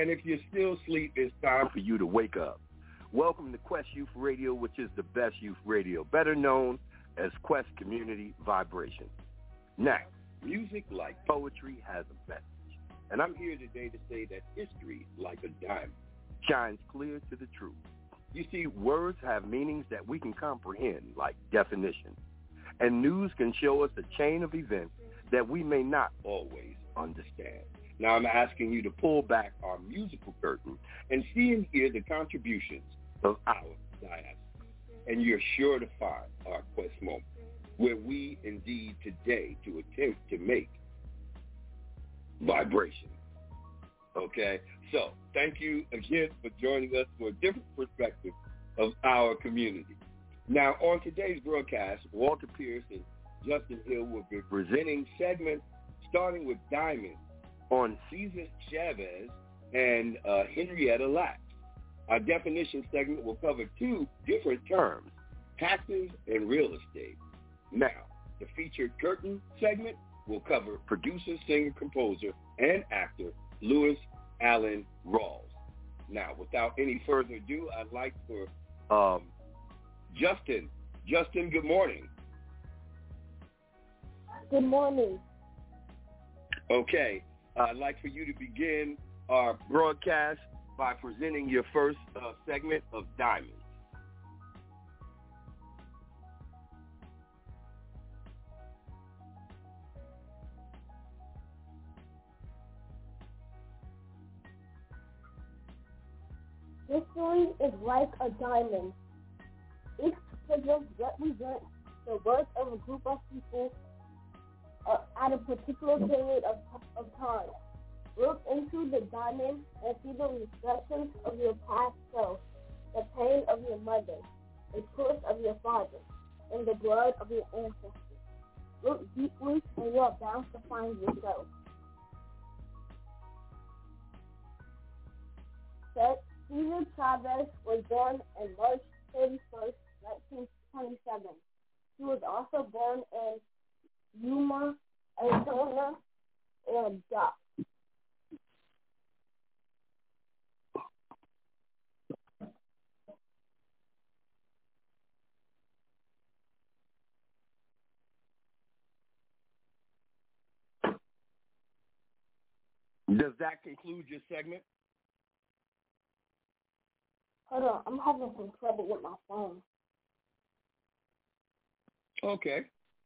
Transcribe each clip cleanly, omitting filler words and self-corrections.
And if you're still asleep, it's time for you to wake up. Welcome to Quest Youth Radio, which is the best youth radio, better known as Quest Community Vibration. Now, music, like poetry, has a message. And I'm here today to say that history, like a diamond, shines clear to the truth. You see, words have meanings that we can comprehend, like definitions. And news can show us a chain of events that we may not always understand. Now I'm asking you to pull back our musical curtain and see and hear the contributions of our diaspora. And you're sure to find our Quest moment, where we indeed today to attempt to make vibration. Okay? So thank you again for joining us for a different perspective of our community. Now, on today's broadcast, Walter Pierce and Justin Hill will be presenting segments starting with Diamond on Cesar Chavez and Henrietta Lacks. Our definition segment will cover two different terms, taxes and real estate. Now, the featured curtain segment will cover producer, singer, composer, and actor Lewis Allen Rawls. Now, without any further ado, I'd like for Justin. Justin, good morning. Good morning. Okay. I'd like for you to begin our broadcast by presenting your first segment of Diamonds. History is like a diamond. Each prism represents the worth of a group of people at a particular period of time. Look into the diamond and see the reflections of your past self, the pain of your mother, the choice of your father, and the blood of your ancestors. Look deeply and you are bound to find yourself. Cesar Chavez was born on March 31st, 1927. He was also born in Yuma, Arizona, and Doc. Does that conclude your segment? Hold on, I'm having some trouble with my phone. Okay.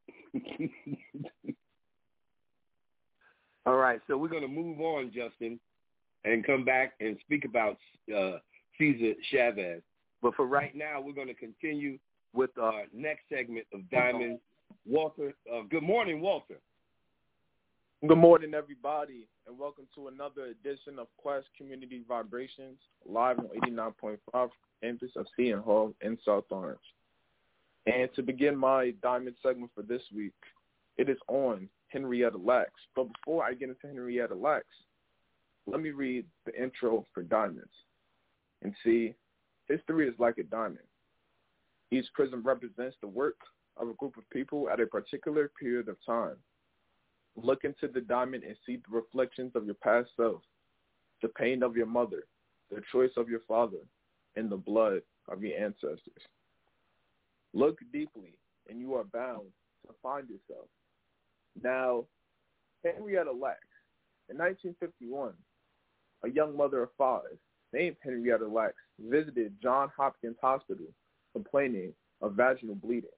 All right, so we're going to move on, Justin, and come back and speak about Cesar Chavez. But for right now, we're going to continue with our next segment of Diamond. Walter, good morning, Walter. Good morning, everybody, and welcome to another edition of Quest Community Vibrations, live on 89.5 campus of Seton Hall in South Orange. And to begin my Diamond segment for this week, it is on Henrietta Lacks. But before I get into Henrietta Lacks, let me read the intro for Diamonds. And see, history is like a diamond. Each prism represents the work of a group of people at a particular period of time. Look into the diamond and see the reflections of your past self, the pain of your mother, the choice of your father, and the blood of your ancestors. Look deeply, and you are bound to find yourself. Now, Henrietta Lacks. In 1951, a young mother of five named Henrietta Lacks visited Johns Hopkins Hospital complaining of vaginal bleeding.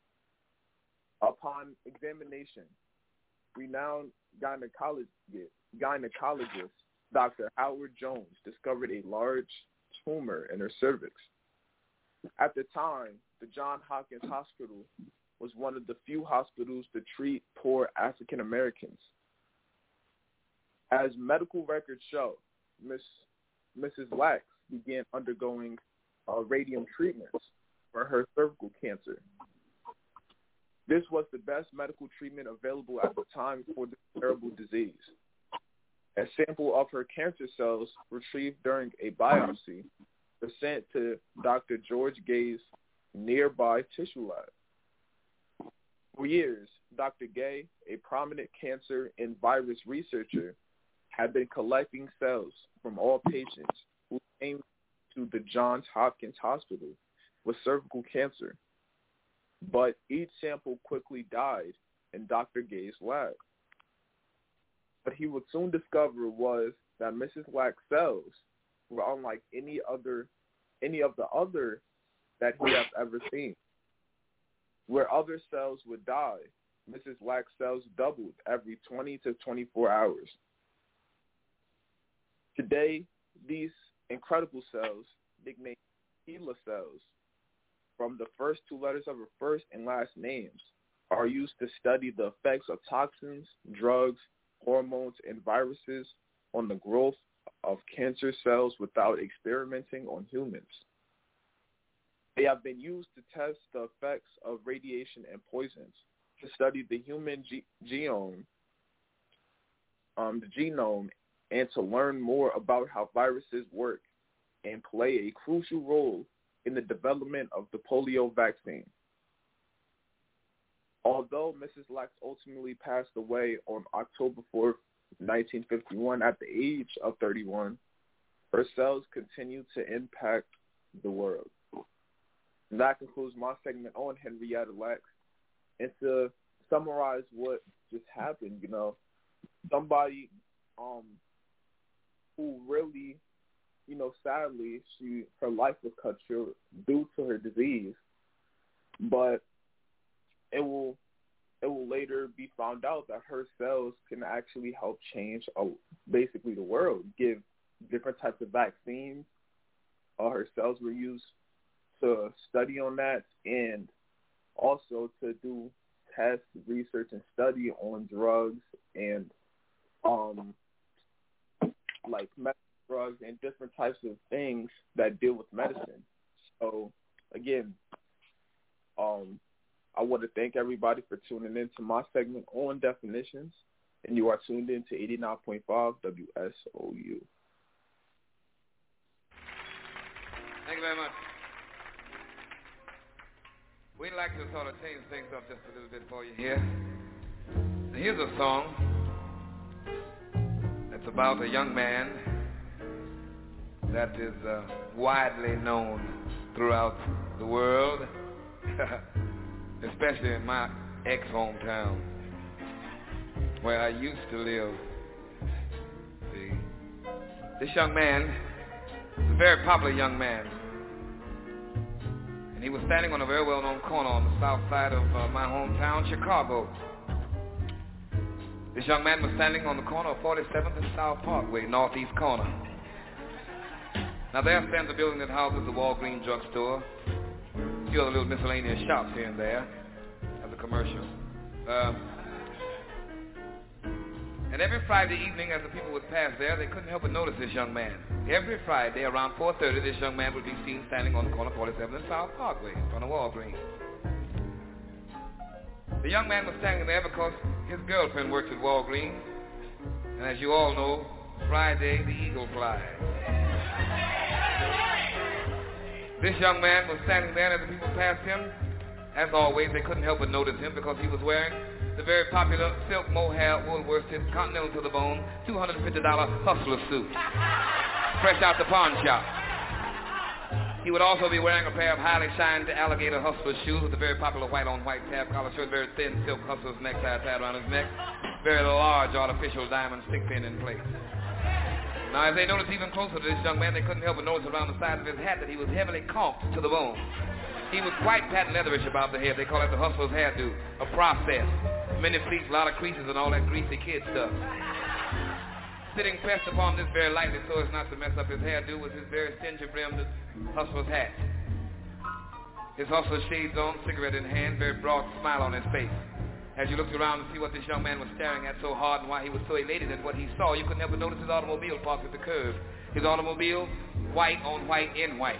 Upon examination, renowned gynecologist Dr. Howard Jones discovered a large tumor in her cervix. At the time, the Johns Hopkins Hospital was one of the few hospitals to treat poor African Americans. As medical records show, Mrs. Lacks began undergoing radium treatments for her cervical cancer. This was the best medical treatment available at the time for this terrible disease. A sample of her cancer cells retrieved during a biopsy was sent to Dr. George Gay's nearby tissue lab. For years, Dr. Gay, a prominent cancer and virus researcher, had been collecting cells from all patients who came to the Johns Hopkins Hospital with cervical cancer. But each sample quickly died in Dr. Gay's lab. What he would soon discover was that Mrs. Lack's cells were unlike any of the other that he has ever seen. Where other cells would die, Mrs. Lack's cells doubled every 20 to 24 hours. Today, these incredible cells, nicknamed HeLa cells, from the first two letters of her first and last names, are used to study the effects of toxins, drugs, hormones, and viruses on the growth of cancer cells without experimenting on humans. They have been used to test the effects of radiation and poisons, to study the human genome, and to learn more about how viruses work and play a crucial role in the development of the polio vaccine. Although Mrs. Lack ultimately passed away on October 4th, 1951 at the age of 31, her cells continue to impact the world. And that concludes my segment on Henrietta Lacks. And to summarize what just happened, somebody who really, sadly, her life was cut short due to her disease, but it will later be found out that her cells can actually help change basically the world, give different types of vaccines. Her cells were used to study on that and also to do tests, research, and study on drugs and like medical drugs and different types of things that deal with medicine. So again, I want to thank everybody for tuning in to my segment on definitions, and you are tuned in to 89.5 WSOU. Thank you very much. We'd like to sort of change things up just a little bit for you here. And here's a song that's about a young man that is widely known throughout the world, especially in my ex-hometown, where I used to live. See, this young man is a very popular young man, and he was standing on a very well-known corner on the south side of my hometown, Chicago. This young man was standing on the corner of 47th and South Parkway, northeast corner. Now there stands a building that houses the Walgreens drugstore, a few other little miscellaneous shops here and there, as a commercial. And every Friday evening, as the people would pass there, they couldn't help but notice this young man. Every Friday, around 4:30, this young man would be seen standing on the corner of 47th and South Parkway, in front of Walgreens. The young man was standing there because his girlfriend worked at Walgreens, and as you all know, Friday the eagle flies. This young man was standing there, and as the people passed him, as always, they couldn't help but notice him because he was wearing the very popular silk mohair wool worsted continental to the bone $250 hustler suit, fresh out the pawn shop. He would also be wearing a pair of highly shined alligator hustler shoes with a very popular white-on-white tab collar shirt, very thin silk hustler's necktie tied around his neck, very large artificial diamond stick pin in place. Now, as they noticed even closer to this young man, they couldn't help but notice around the sides of his hat that he was heavily caulked to the bone. He was quite patent leatherish about the head. They call it the hustler's hairdo, a process. Many pleats, a lot of creases, and all that greasy kid stuff. Sitting pressed upon this very lightly so as not to mess up his hairdo was his very stingy-brimmed hustler's hat. His hustler shades on, cigarette in hand, very broad smile on his face. As you looked around to see what this young man was staring at so hard and why he was so elated at what he saw, you couldn't help but notice his automobile parked at the curb. His automobile, white on white in white.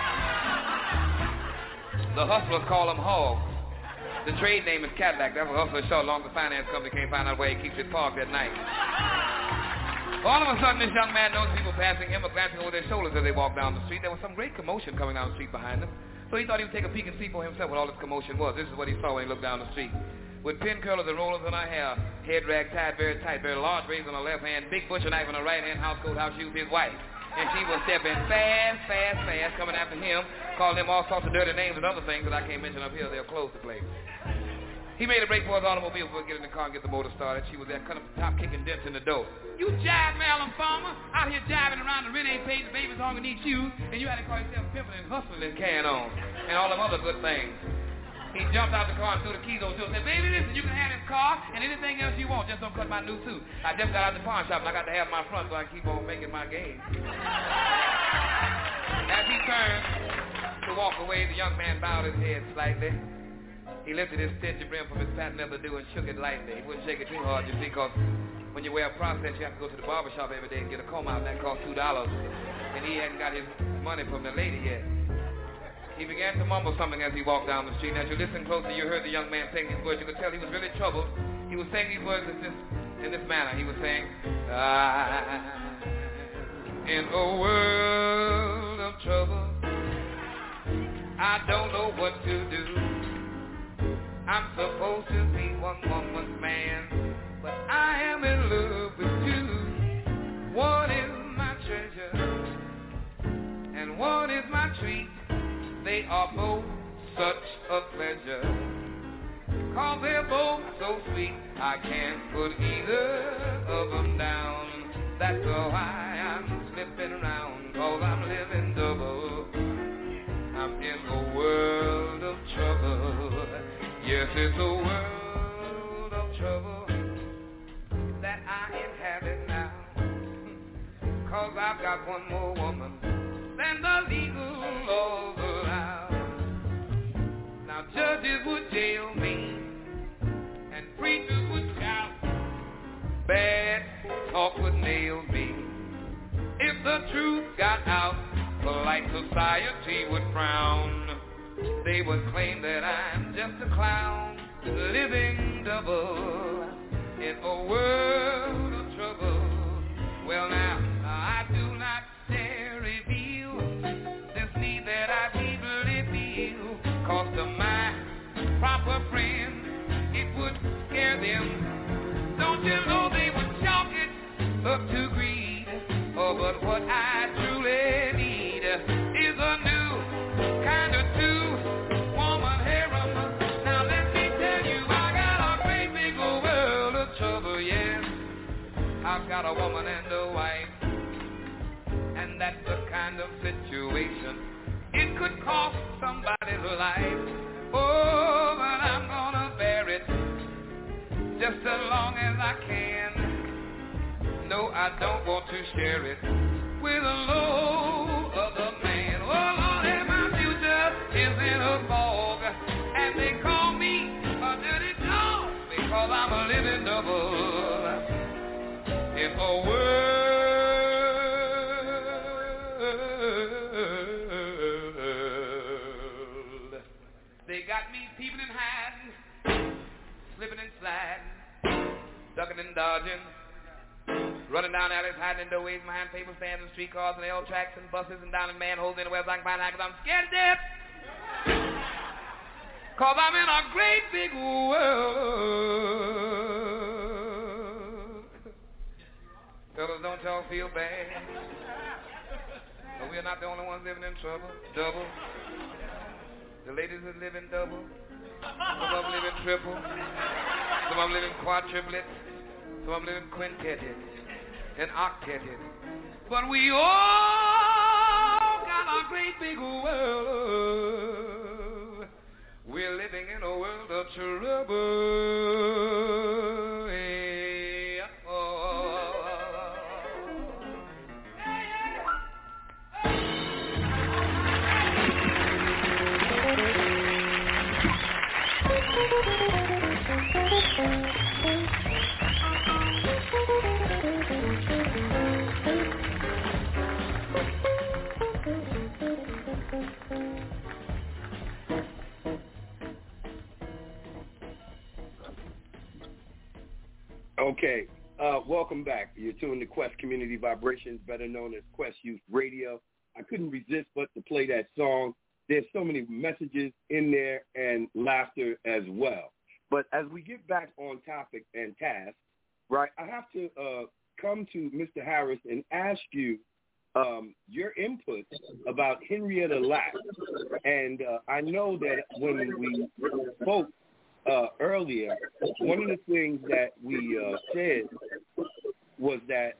The hustlers call him hogs. The trade name is Cadillac. That's what hustlers show, as long as the finance company can't find out where he keeps it parked at night. All of a sudden, this young man noticed people passing him or glancing over their shoulders as they walked down the street. There was some great commotion coming down the street behind him. So he thought he would take a peek and see for himself what all this commotion was. This is what he saw when he looked down the street. with pin curlers and rollers in her hair, head rag tied very tight, very large braids on her left hand, big butcher knife in her right hand, house coat, house shoes, his wife. And she was stepping fast, coming after him, calling him all sorts of dirty names and other things that I can't mention up here. They'll close the place. He made a break for his automobile before getting in the car and get the motor started. She was there, cut up the top, kicking dents in the door. You jive, Marilyn Farmer, out here jiving around the Renee Page, baby's hungry, need shoes, and you had to call yourself pimping and hustling and carrying on, and all them other good things. He jumped out the car and threw the keys over to her and said, baby, listen, you can have this car and anything else you want, just don't cut my new suit. I just got out the pawn shop and I got to have my front so I can keep on making my game. As he turned to walk away, the young man bowed his head slightly. He lifted his stingy brim from his patent leather do and shook it lightly. He wouldn't shake it too hard, you see, because when you wear a process, you have to go to the barber shop every day and get a comb out, and that costs $2. And he hadn't got his money from the lady yet. He began to mumble something as he walked down the street. And as you listened closely, you heard the young man saying these words. You could tell he was really troubled. He was saying these words in this manner. He was saying, I'm in a world of trouble. I don't know what to do. I'm supposed to be one woman's man, but I am in love with two. One is my treasure, and one is my treat. They are both such a pleasure, 'cause they're both so sweet. I can't put either of them down. That's why I'm slipping around, 'cause I'm living double. I'm in a world of trouble. Yes, it's a world of trouble that I inhabit now, 'cause I've got one more woman than the legal laws allow. Now judges would jail me, and preachers would shout, bad talk would nail me. If the truth got out, polite society would frown. They would claim that I'm just a clown, living double in a world of trouble. Well now, I do not dare reveal this need that I deeply feel, 'cause to my proper friends, it would scare them. Don't you know they would chalk it up to greed? Oh, but what I truly need is a new kind of two-woman harem. Now let me tell you, I got a great big old world of trouble, yes. I've got a woman and a wife, and that's the kind of situation it could cost somebody's life. Oh, but I'm gonna bear it just as long as I can. No, I don't want to share it with a low other man. Oh, Lord, and my future is in a fog, and they call me a dirty dog, because I'm a living double in a world. They got me peeping and hiding, slipping and sliding, ducking and dodging, running down alleys, hiding in doorways, behind paper stands and streetcars and L tracks and buses and down in manholes anywhere I can find out, 'cause I'm scared to death. 'Cause I'm in a great big world. Fellas, don't y'all feel bad? But we're not the only ones living in trouble. Double. The ladies are living double. Some of them living triple. Some of them living quadruplets. Some of them living quintetted and octetted. But we all got a great big world. We're living in a world of trouble. Hey, oh. Okay, welcome back. You're tuned to Quest Community Vibrations, better known as Quest Youth Radio. I couldn't resist but to play that song. There's so many messages in there and laughter as well. But as we get back on topic and task, right, I have to come to Mr. Harris and ask you your input about Henrietta Lacks. And I know that when we spoke earlier, one of the things that we said was that,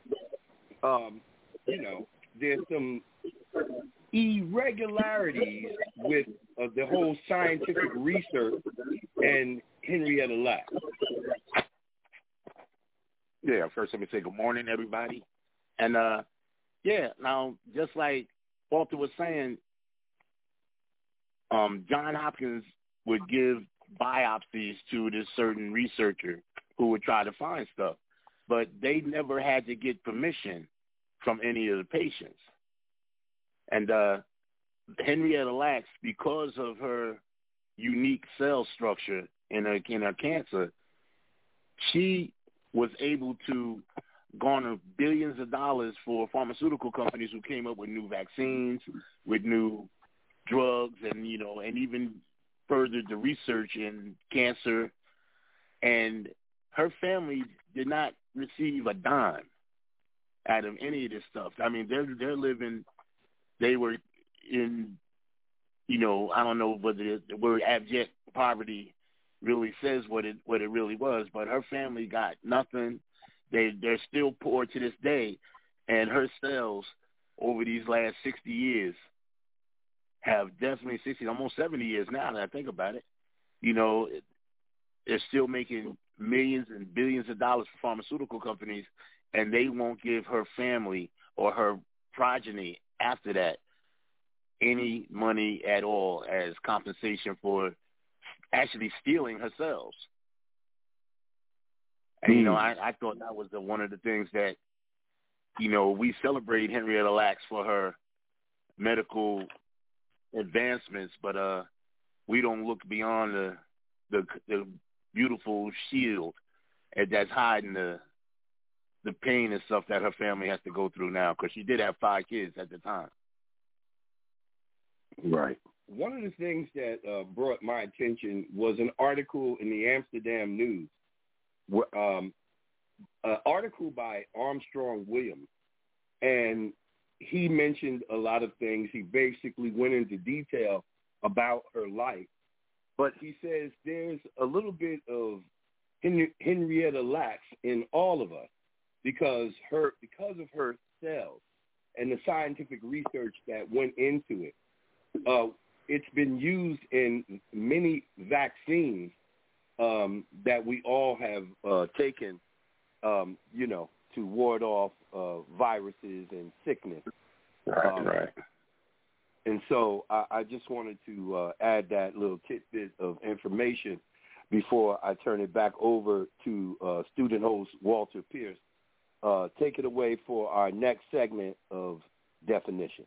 there's some irregularities with the whole scientific research and Henrietta Lacks. Yeah, first let me say good morning, everybody. And, now, just like Walter was saying, John Hopkins would give biopsies to this certain researcher who would try to find stuff, but they never had to get permission from any of the patients. And Henrietta Lacks, because of her unique cell structure in her cancer, she was able to garner billions of dollars for pharmaceutical companies who came up with new vaccines, with new drugs, and and even furthered the research in cancer. And her family did not receive a dime out of any of this stuff. I mean, they're living. They were in, I don't know whether the word abject poverty really says what it really was, but her family got nothing. They're still poor to this day, and her cells over these last 60 years have definitely 60, almost 70 years now that I think about it. They're still making millions and billions of dollars for pharmaceutical companies, and they won't give her family or her progeny after that any money at all as compensation for actually stealing her cells. And, I thought that was one of the things that, we celebrate Henrietta Lacks for her medical advancements, but we don't look beyond the beautiful shield that's hiding the pain and stuff that her family has to go through now, because she did have 5 kids at the time. Right. One of the things that brought my attention was an article in the Amsterdam News, an article by Armstrong Williams, and he mentioned a lot of things. He basically went into detail about her life, but he says there's a little bit of Henrietta Lacks in all of us because of her cells and the scientific research that went into it. It's been used in many vaccines that we all have taken, to ward off viruses and sickness. Right. And so I just wanted to add that little tidbit of information before I turn it back over to student host Walter Pierce. Take it away for our next segment of Definition.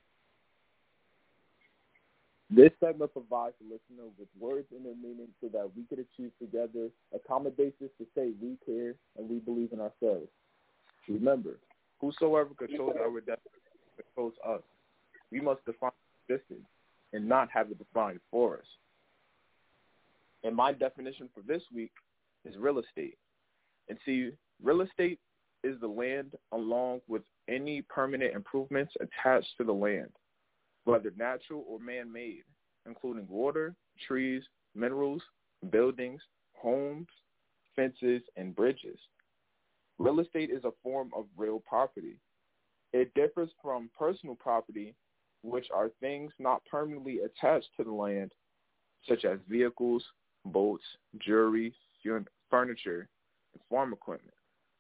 This segment provides the listener with words and their meaning so that we could achieve together a common basis to say we care and we believe in ourselves. Remember, whosoever controls our destiny controls us. We must define existence and not have it defined for us. And my definition for this week is real estate. And see, real estate is the land along with any permanent improvements attached to the land, whether natural or man-made, including water, trees, minerals, buildings, homes, fences, and bridges. Real estate is a form of real property. It differs from personal property, which are things not permanently attached to the land, such as vehicles, boats, jewelry, furniture, and farm equipment.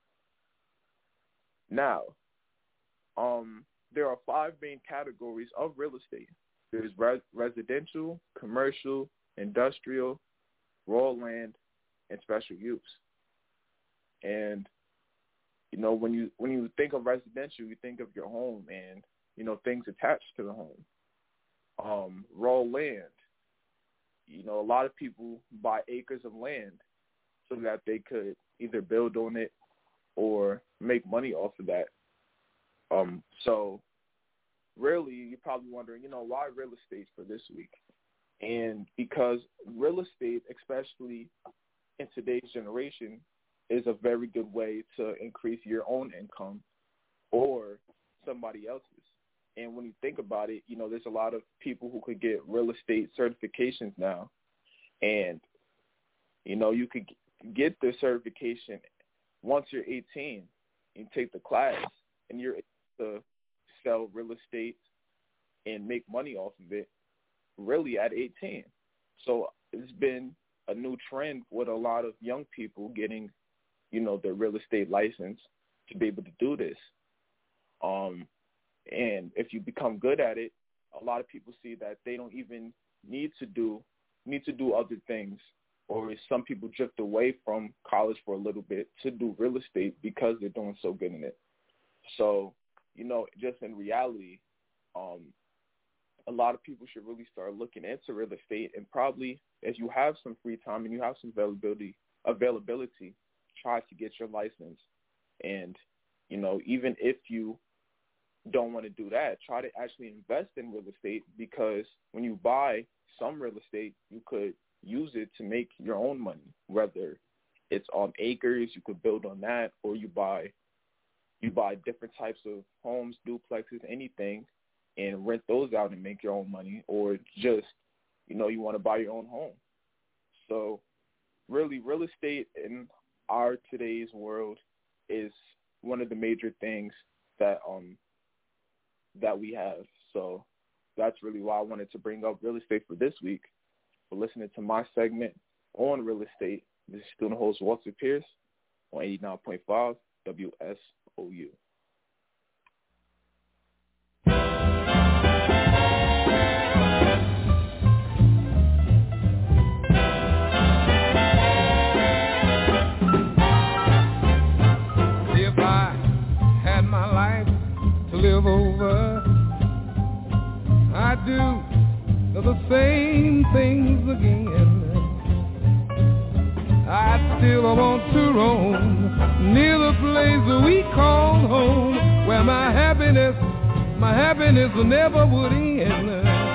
Now, there are 5 main categories of real estate. There's residential, commercial, industrial, raw land, and special use. And when you think of residential, you think of your home and things attached to the home. Raw land. A lot of people buy acres of land so that they could either build on it or make money off of that. So really, you're probably wondering, why real estate for this week? And because real estate, especially in today's generation is a very good way to increase your own income or somebody else's. And when you think about it, there's a lot of people who could get real estate certifications now. And, you could get the certification once you're 18 and take the class, and you're able to sell real estate and make money off of it really at 18. So it's been a new trend with a lot of young people getting, their real estate license to be able to do this. And if you become good at it, a lot of people see that they don't even need to do other things, or some people drift away from college for a little bit to do real estate because they're doing so good in it. So, just in reality, a lot of people should really start looking into real estate, and probably as you have some free time and you have some availability, try to get your license. And, even if you don't want to do that, try to actually invest in real estate, because when you buy some real estate, you could use it to make your own money, whether it's on acres, you could build on that, or you buy different types of homes, duplexes, anything, and rent those out and make your own money, or just, you want to buy your own home. So really, real estate in our today's world is one of the major things that we have. So that's really why I wanted to bring up real estate for this week. For listening to my segment on real estate, this is student host Walter Pierce on 89.5 WSOU. If I had my life to live over, I'd do the same things again. I still want to roam near the place we call home, where my happiness never would end.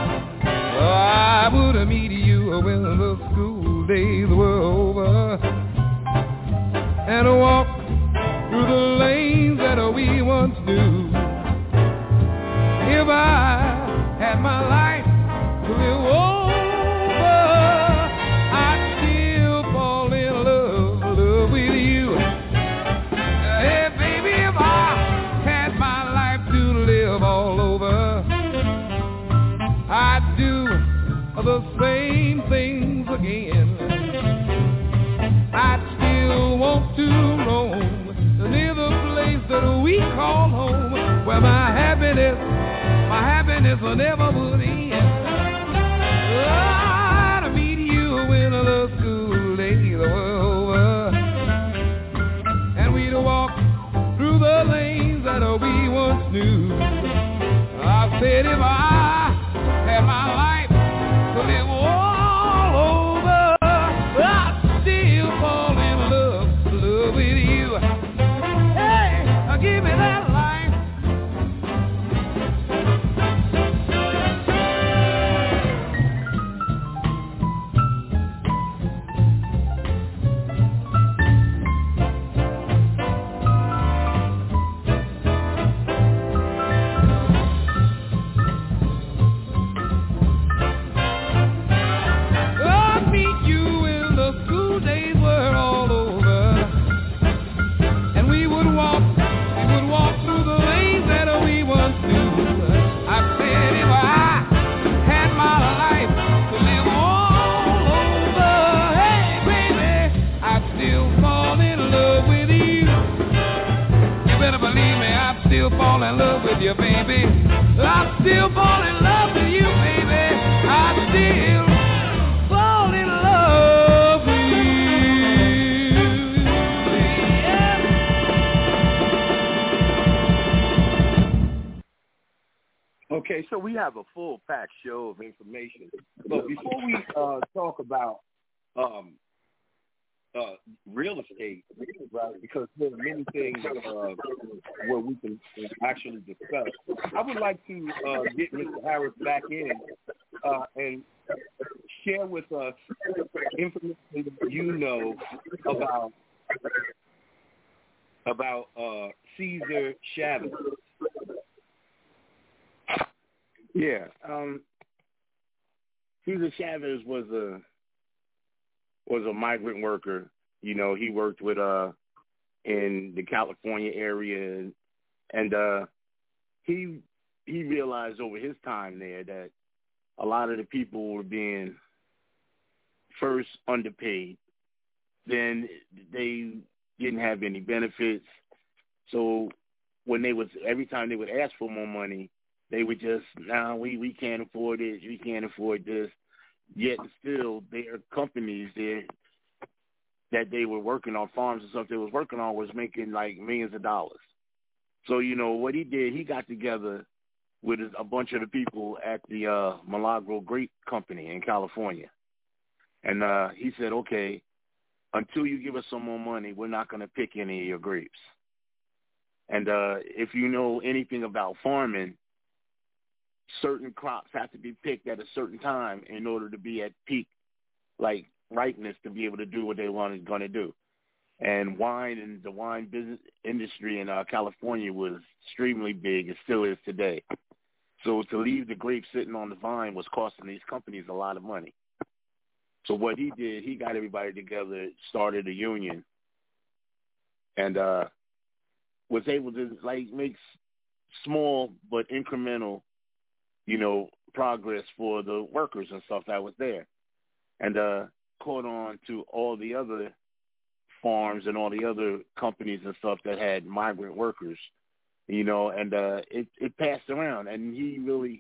I would meet you when the school days were over, and walk through the lanes that we once knew. If I had my life to live over, I'd still fall in love with you. Hey, baby, if I had my life to live all over, I'd do the same things again. I'd still want to roam near the place that we call home, where my happiness never would end. I'd meet you when the school days were over, and we'd walk through the lanes that we once knew. I said if I had my life to live all over, I'd still fall in love with you. Hey, give me that life. Fall in love with you, baby. I still fall in love with you, baby. I still fall in love with you. Okay, so we have a full-packed show of information. But before we talk about real estate, right? Because there are many things where we can actually discuss. I would like to get Mr. Harris back in and share with us information that you know about Cesar Chavez. Yeah, Cesar Chavez was a migrant worker. You know, he worked with in the California area, and he realized over his time there that a lot of the people were being first underpaid, then they didn't have any benefits. So when every time they would ask for more money, they would just, we can't afford it, we can't afford this. Yet still, there are companies there that they were working on, farms and stuff they was working on was making like millions of dollars. So, you know, what he did, he got together with a bunch of the people at the Milagro Grape Company in California. And he said, okay, until you give us some more money, we're not going to pick any of your grapes. And if you know anything about farming, certain crops have to be picked at a certain time in order to be at peak, like, ripeness to be able to do what they going to do. And wine and the wine business industry in California was extremely big. It still is today. So to leave the grapes sitting on the vine was costing these companies a lot of money. So what he did, he got everybody together, started a union, and was able to like make small but incremental, you know, progress for the workers and stuff that was there, and caught on to all the other farms and all the other companies and stuff that had migrant workers, you know, and it passed around, and he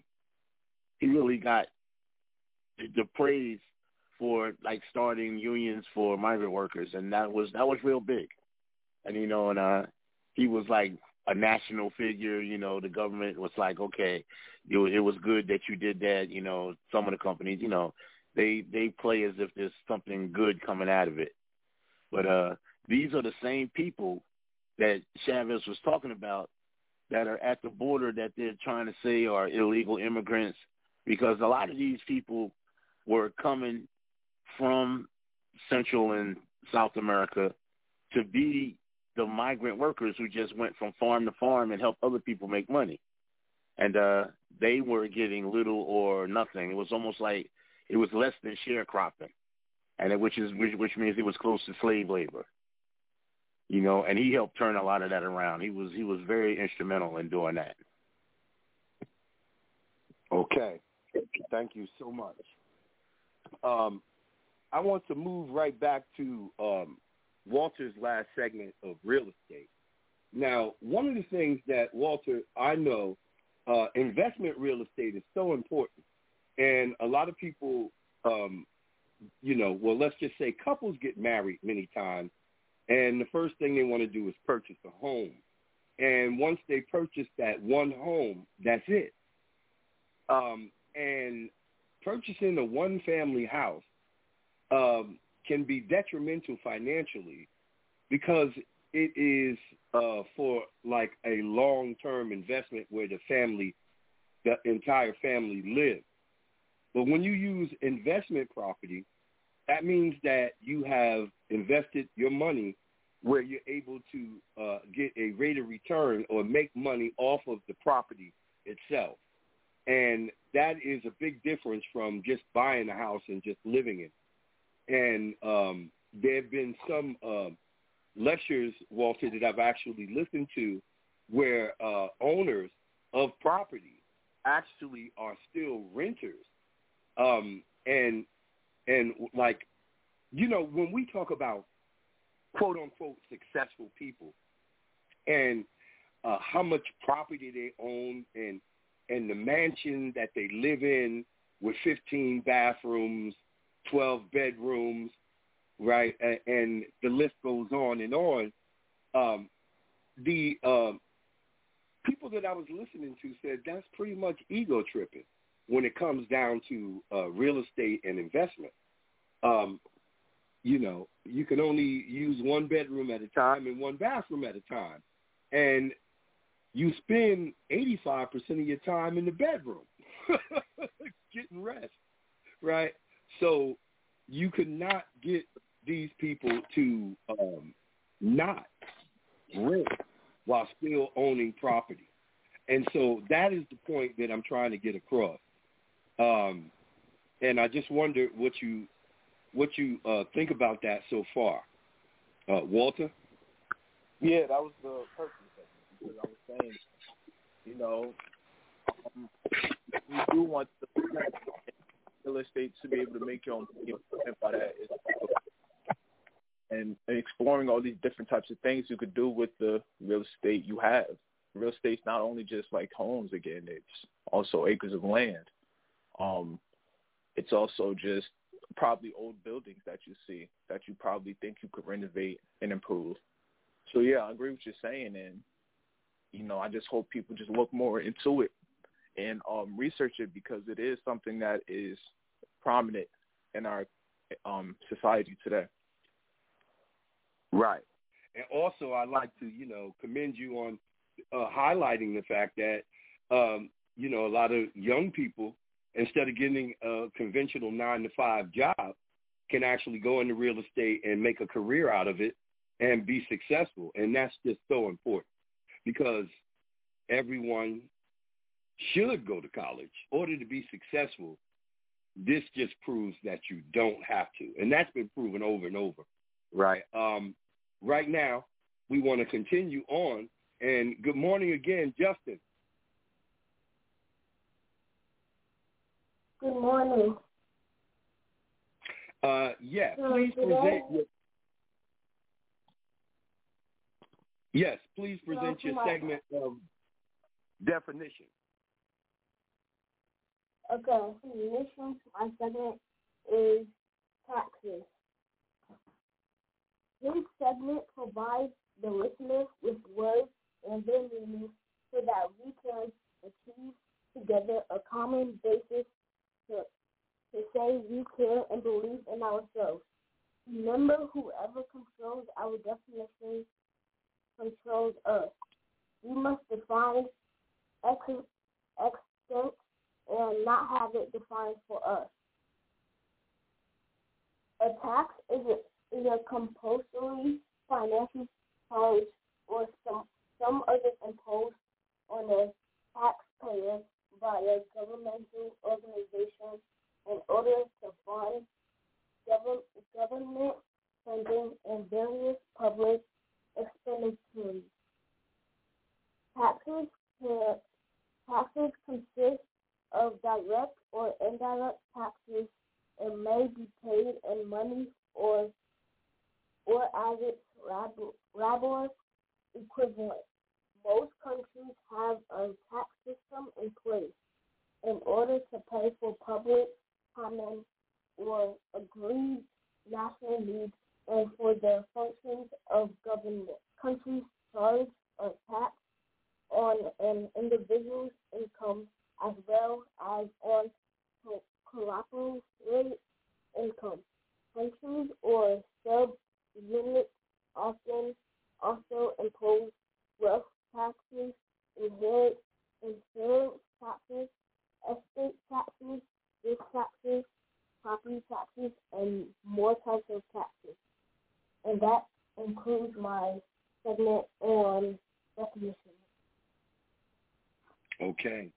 really got the praise for like starting unions for migrant workers, and that was real big, and you know, and he was like a national figure. You know, the government was like, okay, it was good that you did that. You know, some of the companies, you know, they play as if there's something good coming out of it. But these are the same people that Chavez was talking about that are at the border that they're trying to say are illegal immigrants, because a lot of these people were coming from Central and South America to be the migrant workers who just went from farm to farm and helped other people make money. And they were getting little or nothing. It was almost like it was less than sharecropping, and which means it was close to slave labor. You know, and he helped turn a lot of that around. He was very instrumental in doing that. Okay. Thank you so much. I want to move right back to Walter's last segment of real estate. Now, one of the things that, Walter, I know, investment real estate is so important. And a lot of people, you know, well, let's just say couples get married many times, and the first thing they want to do is purchase a home. And once they purchase that one home, that's it. And purchasing a one-family house can be detrimental financially because it is for like a long-term investment where the entire family lives. But when you use investment property, that means that you have invested your money where you're able to get a rate of return or make money off of the property itself. And that is a big difference from just buying a house and just living in it. And there have been some lectures, Walter, that I've actually listened to where owners of property actually are still renters. And like, you know, when we talk about quote unquote successful people and how much property they own and the mansion that they live in with 15 bathrooms, 12 bedrooms, right? And the list goes on and on. The people that I was listening to said that's pretty much ego tripping when it comes down to real estate and investment. You know, you can only use one bedroom at a time and one bathroom at a time. And you spend 85% of your time in the bedroom getting rest, right? So you could not get these people to not rent while still owning property. And so that is the point that I'm trying to get across. And I just wonder what you think about that so far. Walter? Yeah, that was the purpose of it, because I was saying, you know, we do want the real estate to be able to make your own money. And by that is and exploring all these different types of things you could do with the real estate you have. Real estate's not only just like homes again, it's also acres of land. It's also just probably old buildings that you see that you probably think you could renovate and improve. So, yeah, I agree with what you're saying. And, you know, I just hope people just look more into it and research it, because it is something that is prominent in our society today. Right. And also I'd like to, you know, commend you on highlighting the fact that, you know, a lot of young people, instead of getting a conventional 9-to-5 job, can actually go into real estate and make a career out of it and be successful. And that's just so important, because everyone should go to college in order to be successful. This just proves that you don't have to. And that's been proven over and over. Right. Right now, we want to continue on. And good morning again, Justin. Good morning. Yes, please present your... Yes, please present your segment of definition. Okay, definition. My segment is taxes. This segment provides the listener with words and their meanings so that we can achieve together a common basis to say we care and believe in ourselves. Remember, whoever controls our definition controls us. We must define extent and not have it defined for us. A tax is a compulsory financial charge or some other imposed on a taxpayer by a governmental organization in order to fund government spending and various public expenditures. Taxes consist of direct or indirect taxes and may be paid in money or as its labor equivalent. Most countries have a tax system in place in order to pay for public, common, or agreed national needs and for the functions of government. Countries charge a tax on an individual's income as well as on corporate income. Countries or sub-units often also impose wealth taxes, insurance taxes, estate taxes, gift taxes, property taxes, and more types of taxes. And that includes my segment on definition. Okay.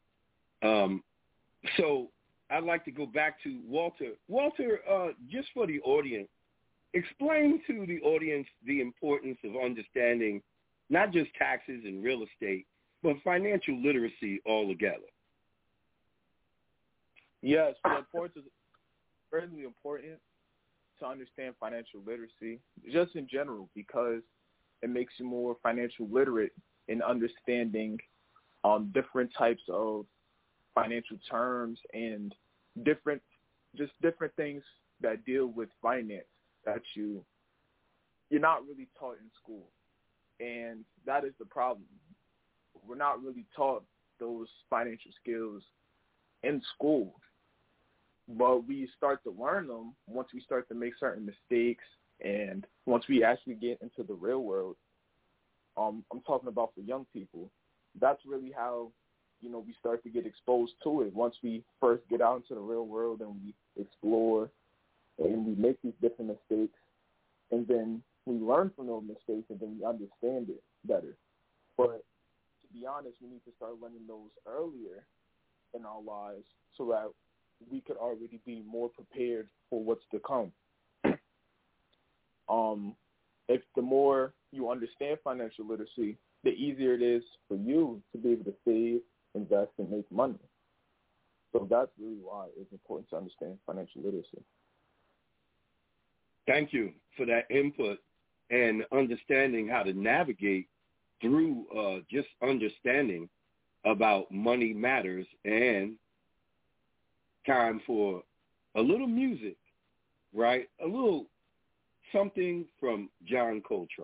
So I'd like to go back to Walter. Walter, just for the audience, explain to the audience the importance of understanding not just taxes and real estate, but financial literacy altogether. Yes, the importance is really important to understand financial literacy, just in general, because it makes you more financial literate in understanding different types of financial terms and different things that deal with finance that you're not really taught in school. And that is the problem. We're not really taught those financial skills in school, but we start to learn them once we start to make certain mistakes and once we actually get into the real world. I'm talking about for young people. That's really how, we start to get exposed to it. Once we first get out into the real world and we explore and we make these different mistakes, and then we learn from those mistakes, and then we understand it better. But to be honest, we need to start learning those earlier in our lives so that we could already be more prepared for what's to come. If the more you understand financial literacy, the easier it is for you to be able to save, invest, and make money. So that's really why it's important to understand financial literacy. Thank you for that input and understanding how to navigate through just understanding about money matters, and time for a little music, right? A little something from John Coltrane.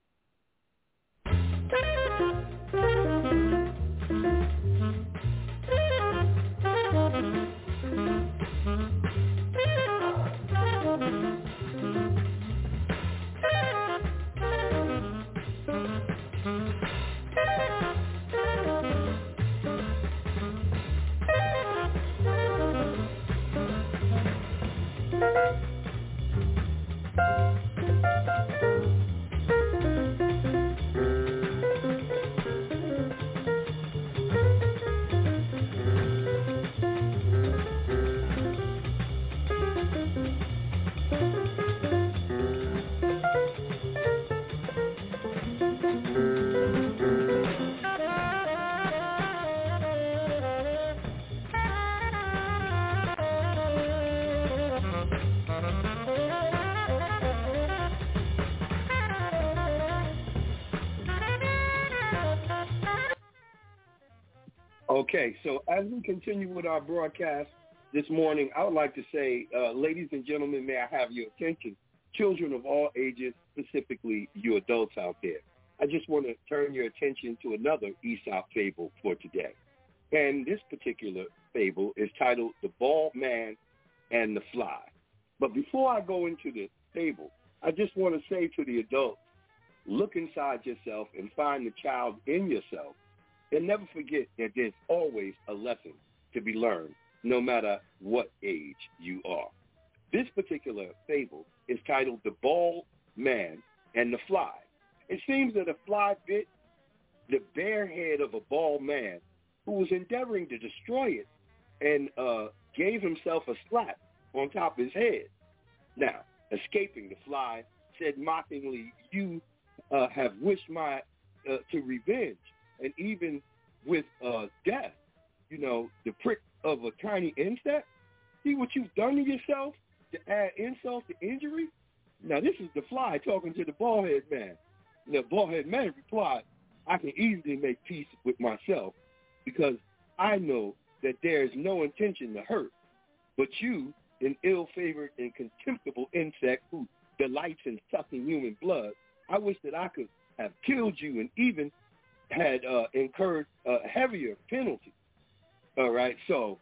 Okay, so as we continue with our broadcast this morning, I would like to say, ladies and gentlemen, may I have your attention? Children of all ages, specifically you adults out there. I just want to turn your attention to another Aesop fable for today. And this particular fable is titled The Bald Man and the Fly. But before I go into the fable, I just want to say to the adults, look inside yourself and find the child in yourself. And never forget that there's always a lesson to be learned, no matter what age you are. This particular fable is titled The Bald Man and the Fly. It seems that a fly bit the bare head of a bald man who was endeavoring to destroy it and gave himself a slap on top of his head. Now, escaping, the fly said mockingly, "You have wished my to revenge. And even with death, you know, the prick of a tiny insect, see what you've done to yourself to add insult to injury?" Now, this is the fly talking to the bald-head man. And the bald-head man replied, "I can easily make peace with myself because I know that there is no intention to hurt. But you, an ill-favored and contemptible insect who delights in sucking human blood, I wish that I could have killed you and even had incurred a heavier penalty." All right, so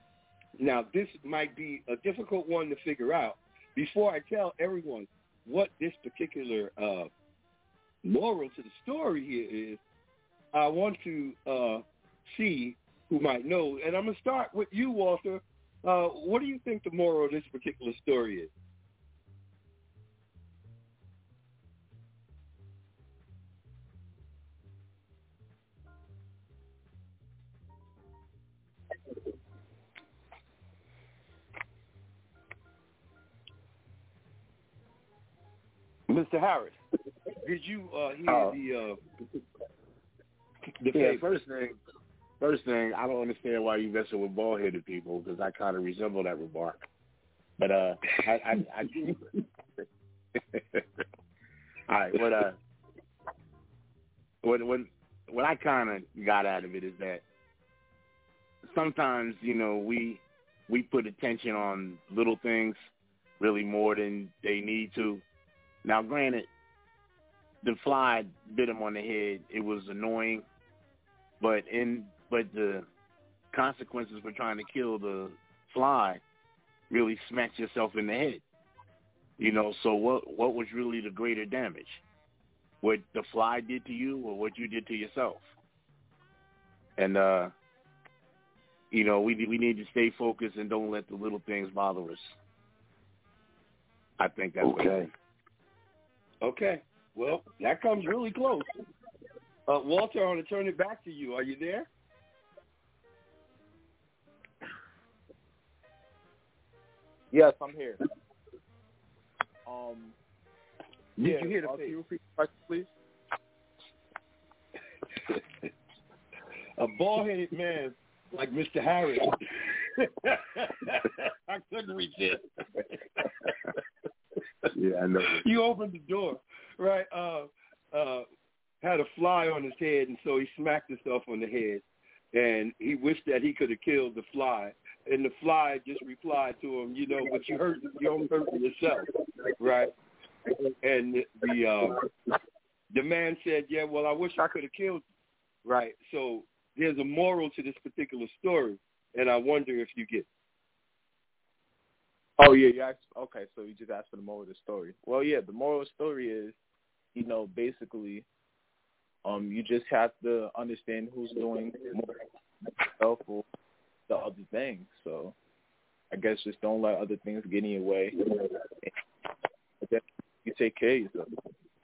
now this might be a difficult one to figure out. Before I tell everyone what this particular moral to the story here is, I want to see who might know. And I'm going to start with you, Walter. What do you think the moral of this particular story is? Mr. Harris, did you hear the yeah, first thing, I don't understand why you messing with bald-headed people, because I kind of resemble that remark. But I do. All right, what I kind of got out of it is that sometimes, you know, we put attention on little things really more than they need to. Now, granted, the fly bit him on the head. It was annoying, but the consequences for trying to kill the fly really smacked yourself in the head. You know, so what was really the greater damage? What the fly did to you or what you did to yourself? And, you know, we need to stay focused and don't let the little things bother us. I think that's okay. Okay. Well, that comes really close. Walter, I want to turn it back to you. Are you there? Yes, I'm here. Did you hear the can you repeat the question, please? A bald-headed man like Mr. Harris. I couldn't resist. Yeah, I know. You opened the door, right? Had a fly on his head, and so he smacked himself on the head, and he wished that he could have killed the fly. And the fly just replied to him, you know, but you only hurt yourself, right? And the man said, yeah, well, I wish I could have killed you, right? So there's a moral to this particular story, and I wonder if you get it. Oh, yeah, you asked, okay, so you just asked for the moral of the story. Well, yeah, the moral of the story is, you know, basically, you just have to understand who's doing more stuff or the other things. So I guess just don't let other things get in your way. You take care of yourself.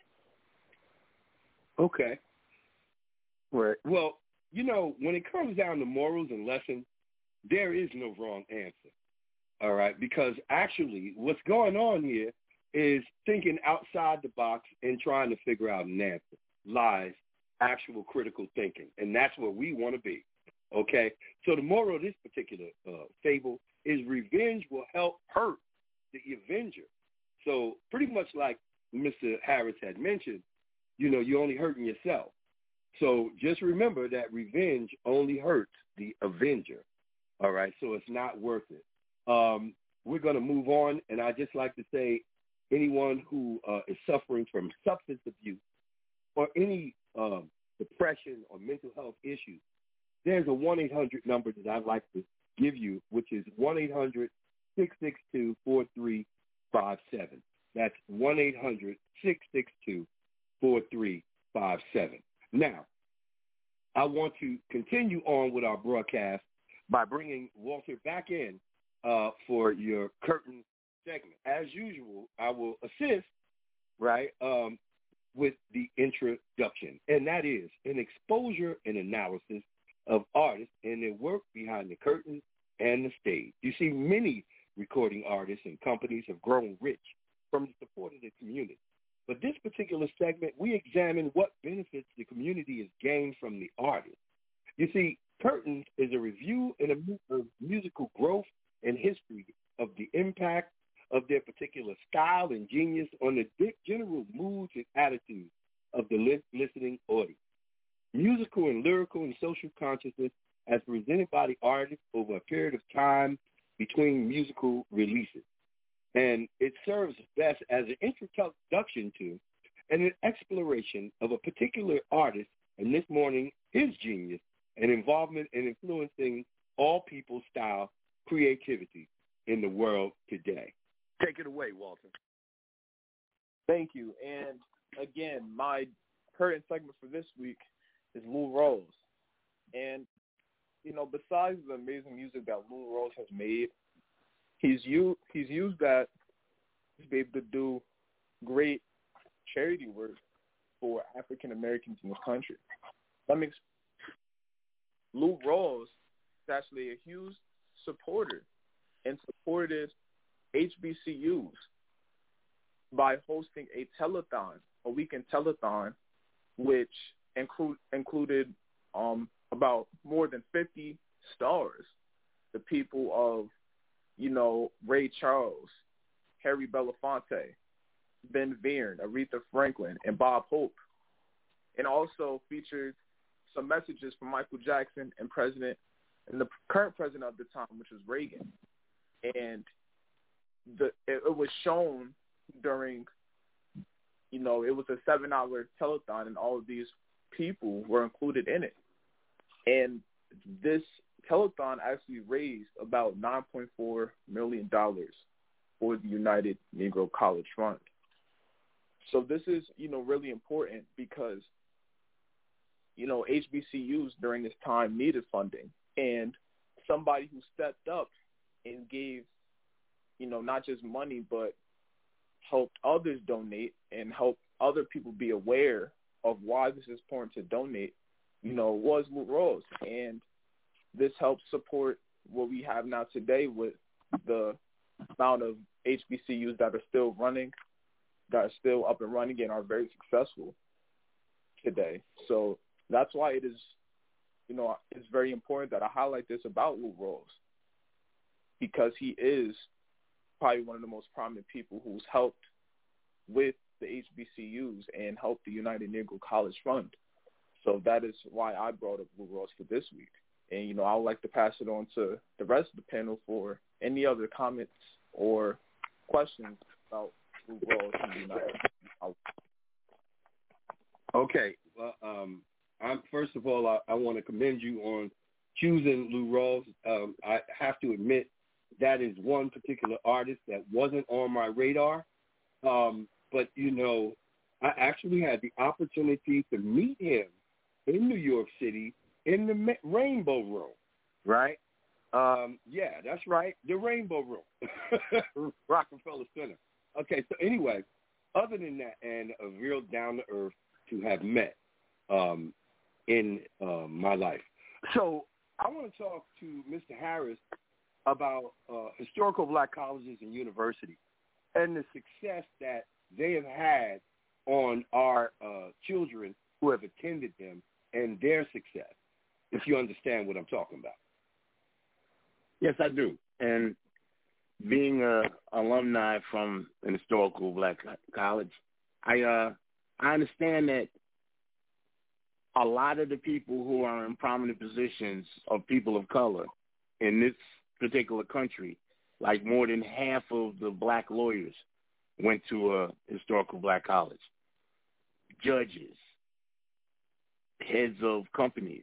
Okay. Right. Well, you know, when it comes down to morals and lessons, there is no wrong answer. All right, because actually what's going on here is thinking outside the box and trying to figure out an answer. Lies, actual critical thinking, and that's where we want to be, okay? So the moral of this particular fable is revenge will help hurt the avenger. So pretty much like Mr. Harris had mentioned, you know, you're only hurting yourself. So just remember that revenge only hurts the avenger, all right? So it's not worth it. We're going to move on, and I'd just like to say anyone who is suffering from substance abuse or any depression or mental health issues, there's a 1-800 number that I'd like to give you, which is 1-800-662-4357. That's 1-800-662-4357. Now, I want to continue on with our broadcast by bringing Walter back in for your curtain segment. As usual, I will assist, right, with the introduction, and that is an exposure and analysis of artists and their work behind the curtain and the stage. You see, many recording artists and companies have grown rich from the support of the community. But this particular segment, we examine what benefits the community has gained from the artist. You see, Curtains is a review and a musical growth and history of the impact of their particular style and genius on the general moods and attitudes of the listening audience. Musical and lyrical and social consciousness as presented by the artist over a period of time between musical releases. And it serves best as an introduction to and an exploration of a particular artist, and this morning, his genius and involvement in influencing all people's style, creativity in the world today. Take it away, Walter. Thank you. And again, my current segment for this week is Lou Rawls. And, you know, besides the amazing music that Lou Rawls has made, he's used that to be able to do great charity work for African Americans in this country. Lou Rawls is actually a huge supporter and supported HBCUs by hosting a telethon, a weekend telethon, which included about more than 50 stars, the people of, you know, Ray Charles, Harry Belafonte, Ben Verne, Aretha Franklin, and Bob Hope, and also featured some messages from Michael Jackson and the current president of the time, which was Reagan. And it was shown during, you know, it was a 7-hour telethon, and all of these people were included in it. And this telethon actually raised about $9.4 million for the United Negro College Fund. So this is, you know, really important because, you know, HBCUs during this time needed funding, and somebody who stepped up and gave, you know, not just money, but helped others donate and helped other people be aware of why this is important to donate, was Lou Rawls. And this helps support what we have now today with the amount of HBCUs that are still running, that are still up and running and are very successful today. So that's why it is, it's very important that I highlight this about Lou Rawls, because he is probably one of the most prominent people who's helped with the HBCUs and helped the United Negro College Fund. So that is why I brought up Lou Rawls for this week. And, I would like to pass it on to the rest of the panel for any other comments or questions about Lou Rawls and the United Negro. Okay. Well, first of all, I want to commend you on choosing Lou Rawls. I have to admit that is one particular artist that wasn't on my radar. But, I actually had the opportunity to meet him in New York City in the Rainbow Room, right? Yeah, that's right, the Rainbow Room, Rockefeller Center. Okay, so anyway, other than that, and a real down-to-earth to have met in my life. So I want to talk to Mr. Harris about historical black colleges and universities and the success that they have had on our children who have attended them and their success, if you understand what I'm talking about. Yes, I do. And being an alumni from an historical black college, I understand that a lot of the people who are in prominent positions are people of color in this particular country. Like more than half of the black lawyers went to a historical black college. Judges, heads of companies,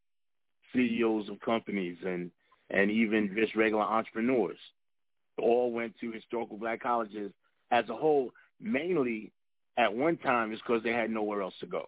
CEOs of companies, and even just regular entrepreneurs all went to historical black colleges as a whole. Mainly at one time is because they had nowhere else to go.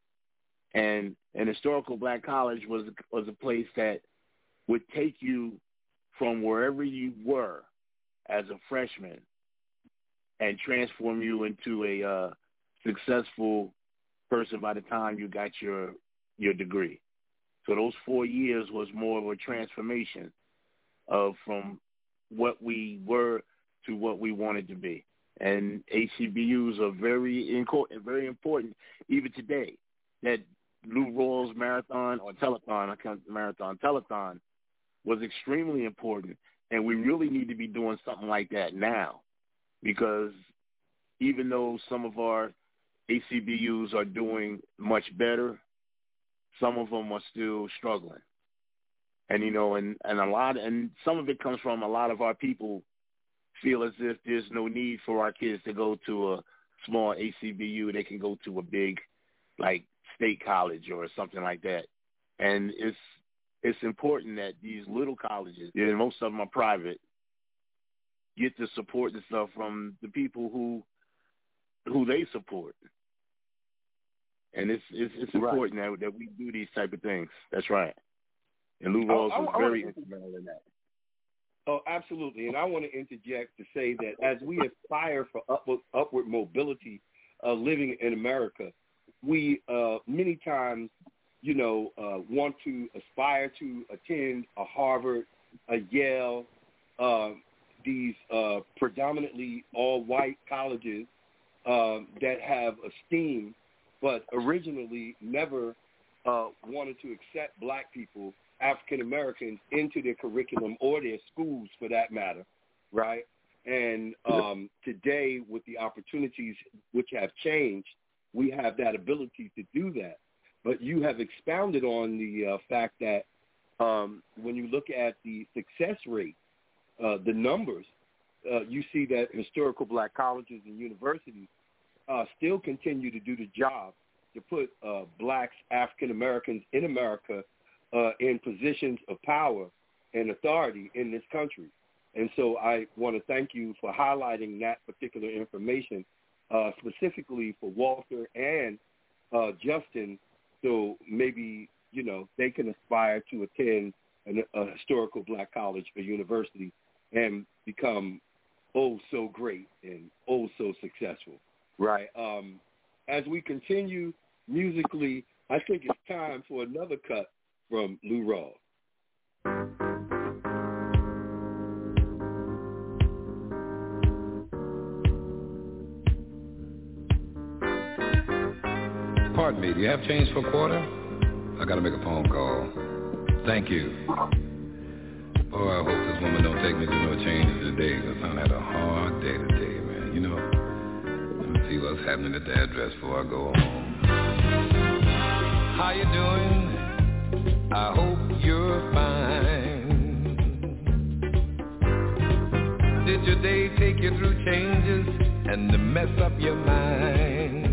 And an historical black college was a place that would take you from wherever you were as a freshman and transform you into a successful person by the time you got your degree. So those 4 years was more of a transformation from what we were to what we wanted to be. And HBCUs are very important even today. That Lou Rawls marathon or telethon, telethon was extremely important. And we really need to be doing something like that now, because even though some of our HBCUs are doing much better, some of them are still struggling. And, and some of it comes from a lot of our people feel as if there's no need for our kids to go to a small HBCU. They can go to a big, like, state college or something like that. And it's important that these little colleges, and most of them are private, get the support and stuff from the people who they support. And it's important that we do these type of things. That's right. And Lou Rawls was very instrumental in that. Oh, absolutely. And I want to interject to say that as we aspire for upward mobility living in America, we many times, want to aspire to attend a Harvard, a Yale, these predominantly all-white colleges that have esteem, but originally never wanted to accept black people, African Americans, into their curriculum or their schools for that matter, right? And today, with the opportunities which have changed, we have that ability to do that. But you have expounded on the fact that when you look at the success rate, the numbers, you see that historical black colleges and universities still continue to do the job to put blacks, African Americans in America in positions of power and authority in this country. And so I want to thank you for highlighting that particular information, specifically for Walter and Justin, so maybe, they can aspire to attend a historical black college or university and become oh so great and oh so successful, right? As we continue musically, I think it's time for another cut from Lou Rawls. Pardon me, do you have change for a quarter? I gotta make a phone call. Thank you. Oh, I hope this woman don't take me through no changes today, because I had a hard day today, man. You know, let me see what's happening at the address before I go home. How you doing? I hope you're fine. Did your day take you through changes and to mess up your mind?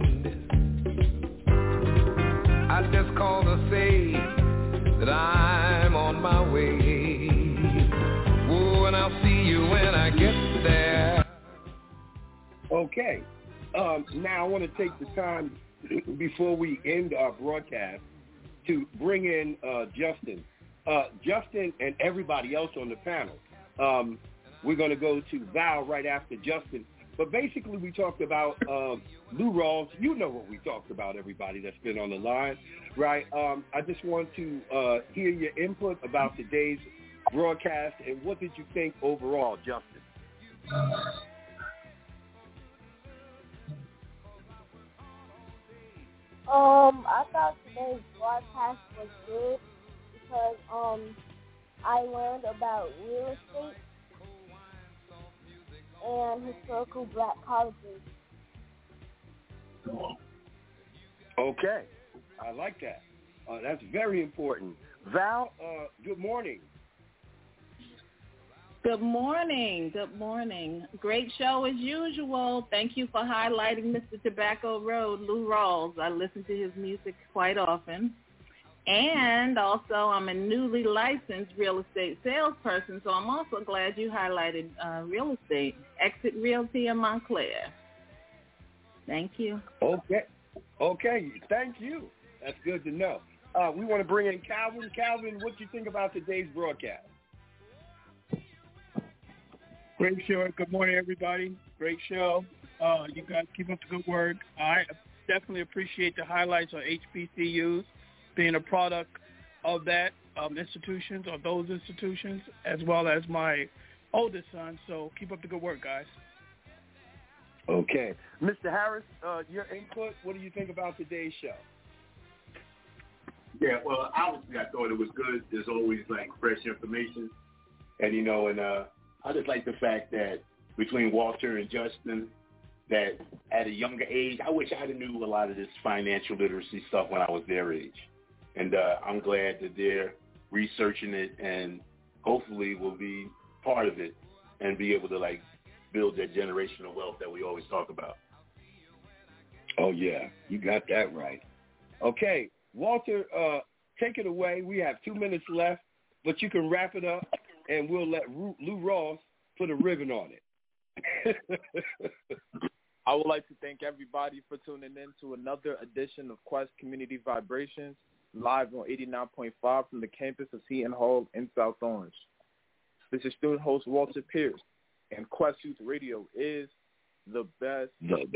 I just called to say that I'm on my way. Oh, and I'll see you when I get there. Okay. Now I want to take the time before we end our broadcast to bring in Justin. Justin and everybody else on the panel. We're going to go to Val right after Justin. But basically we talked about Lou Rawls. You know what we talked about, everybody that's been on the line, right? I just want to hear your input about today's broadcast, and what did you think overall, Justin? I thought today's broadcast was good because I learned about real estate and historical black colleges. Okay. I like that. That's very important. Val, good morning. Good morning. Good morning. Great show as usual. Thank you for highlighting Mr. Tobacco Road, Lou Rawls. I listen to his music quite often. And also, I'm a newly licensed real estate salesperson, so I'm also glad you highlighted real estate. Exit Realty in Montclair. Thank you. Okay. Thank you. That's good to know. We want to bring in Calvin. Calvin, what do you think about today's broadcast? Great show. Good morning, everybody. Great show. You guys keep up the good work. I definitely appreciate the highlights on HBCUs, being a product of that institutions, or those institutions, as well as my oldest son. So keep up the good work, guys. Okay. Mr. Harris, your input, what do you think about today's show? Yeah, well, obviously I thought it was good. There's always, like, fresh information. And, you know, I just like the fact that between Walter and Justin, that at a younger age, I wish I had knew a lot of this financial literacy stuff when I was their age. And I'm glad that they're researching it and hopefully will be part of it and be able to, like, build that generational wealth that we always talk about. Oh, yeah. You got that right. Okay. Walter, take it away. We have 2 minutes left, but you can wrap it up, and we'll let Lou Rawls put a ribbon on it. I would like to thank everybody for tuning in to another edition of Quest Community Vibrations, live on 89.5 from the campus of Seton Hall in South Orange. This is student host Walter Pierce, and Quest Youth Radio is the best youth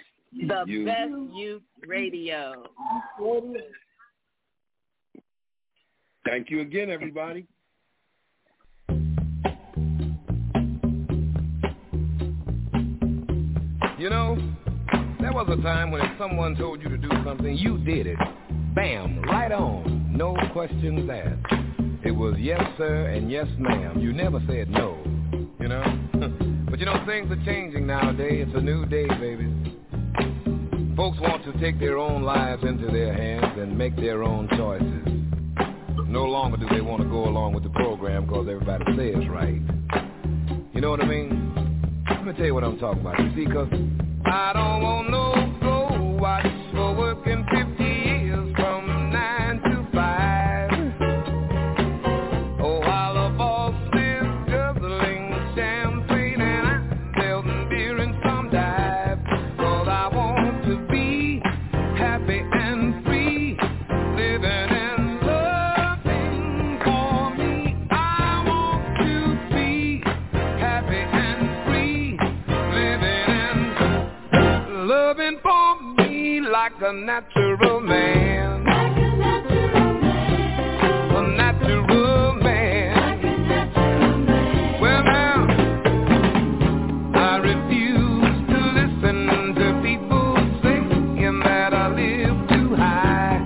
radio. Thank you again, everybody. You know, there was a time when if someone told you to do something, you did it. Bam, right on. No questions asked. It was yes, sir, and yes, ma'am. You never said no, you know? But, you know, things are changing nowadays. It's a new day, baby. Folks want to take their own lives into their hands and make their own choices. No longer do they want to go along with the program because everybody says right. You know what I mean? Let me tell you what I'm talking about. You see, because I don't want no go watch for working 50 years from 9 to 5. Oh, while the boss is guzzling champagne and I'm selling beer in some dive. Cause I want to be happy and free, living and loving for me. I want to be happy and free. a natural man. Like a natural man. A natural man. Like a natural man. Well now, I refuse to listen to people saying that I live too high.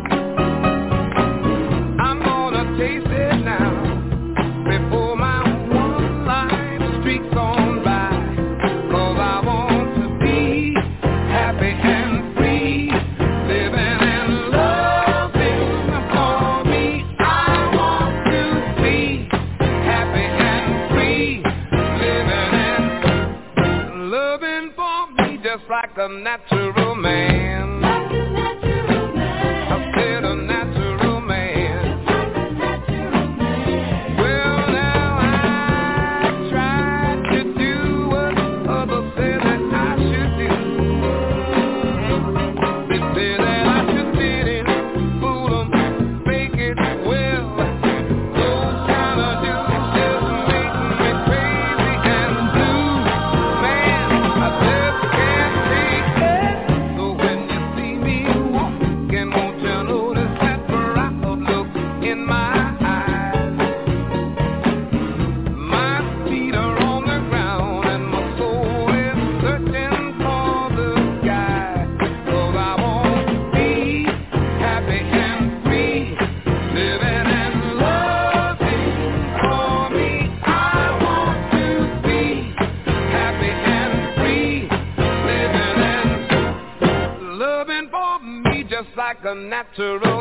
I'm gonna taste it now before my one life streaks on by. 'Cause I want to be happy and free, living and loving for me. I want to be happy and free, living and loving for me, just like a natural man. Like a natural man. I said a natural man. Just like a natural man. Well now I tried to do what others say that I should do. They say that I should fit in, fool 'em, fake it, well, those kind of dudes just make me crazy and blue. Man, I just can't take it. So when you see me walking, won't you notice that proud look in my eyes? My feet are on the ground and my soul is searching for the sky. 'Cause I want to be happy and free, living and loving for me. I want to be happy and free, living and loving for me, just like a natural